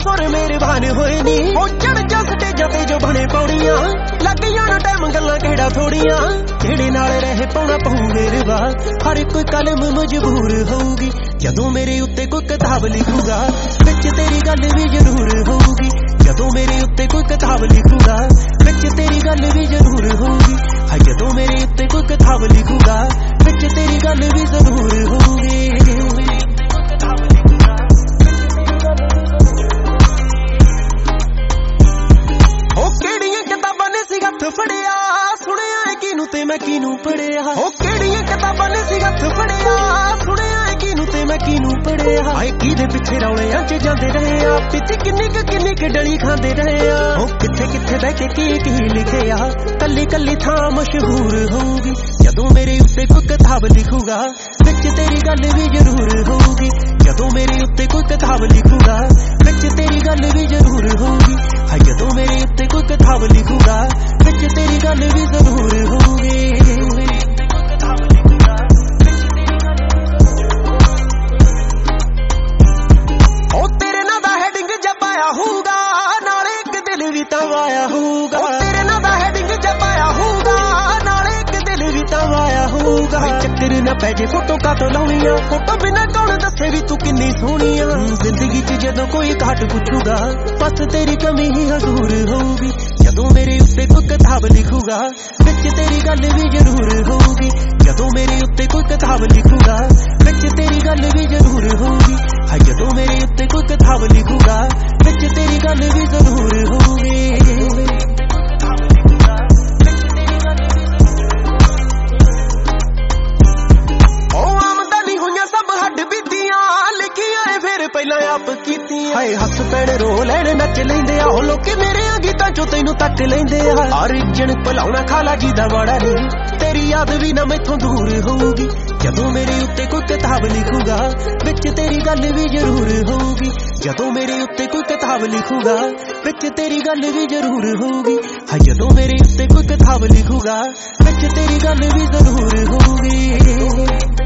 सुर मेरे भान होए नी ओ चढ़ जा स्टेजां ते जो बने पौड़ियां लग जाना टाइम गल्लां केड़ा थोड़ियां तेरे नाल रह पाउणा पऊ मेरे वा हर कोई कलम मजबूर होऊगी जदों मेरे उत्ते कोई किताब लिखूगा विच तेरी गल भी जरूर होऊगी जदों मेरे उत्ते कोई किताब लिखूगा विच तेरी गल भी जरूर होऊगी हाय जदों मेरे उत्ते कोई किताब लिखूगा विच तेरी गल भी जरूर होऊगी फड़िया सुनिया किनू ते मैं किनू पढ़िया ओ केड़ियां किताबां ने सी हत्थ फड़िया सुनिया किनू ते मैं किनू पढ़िया हाय किदे पिछे रौलियां च जांदे रहे आ पिछे किन्नी क डली खांदे रहे आ ओ किथे किथे बैठ के की लिखे आ कल्ली कल्ली थां मशहूर होऊगी जदों मेरे उत्ते कोई किताब लिखूगा विच तेरी गल भी जरूर होऊगी जदों मेरे उत्ते कोई किताब लिखूगा विच तेरी गल भी जरूर होऊगी हाय जदों मेरे उत्ते कोई किताब लिखूगा विच तेरी गल भी जरूर होऊगी ओ तेरे नाल दा हेडिंग जब आया होऊगा नाले एक दिल भी तां आया होऊगा ओ तेरे नाल दा हेडिंग जब आया होऊगा नाले एक दिल भी तां आया होऊगा चक्कर ना पै जे फोटो का तो लाउणियां फोटो बिना कौन दसे भी तू किन्नी सोहणियां जिंदगी च जदों कोई घाट पुछूगा बस तेरी कमी ही हजूर होऊगी जदों मेरे उत्ते कोई किताब लिखूगा विच तेरी गल भी जरूर होऊगी जदों मेरे उत्ते कोई किताब लिखूगा विच तेरी गल भी जरूर होऊगी हाय जदों मेरे उत्ते कोई किताब लिखूगा विच तेरी गल भी जरूर होऊगी पहला आप कीती हाय हस पैण रो लैण नच लेंदे आ ओ लोके मेरे गीतां चों तैनूं तक लेंदे आ अर्जन भलाउणा खाला जी दा वाड़ा नहीं तेरी याद भी ना मैथों दूर होऊगी जदों मेरे उत्ते कोई किताब लिखूगा विच तेरी गल भी जरूर होऊगी जदों मेरे उत्ते कोई किताब लिखूगा विच तेरी गल भी जरूर होऊगी हाय जदों मेरे उत्ते कोई किताब लिखूगा विच तेरी गल भी जरूर होऊगी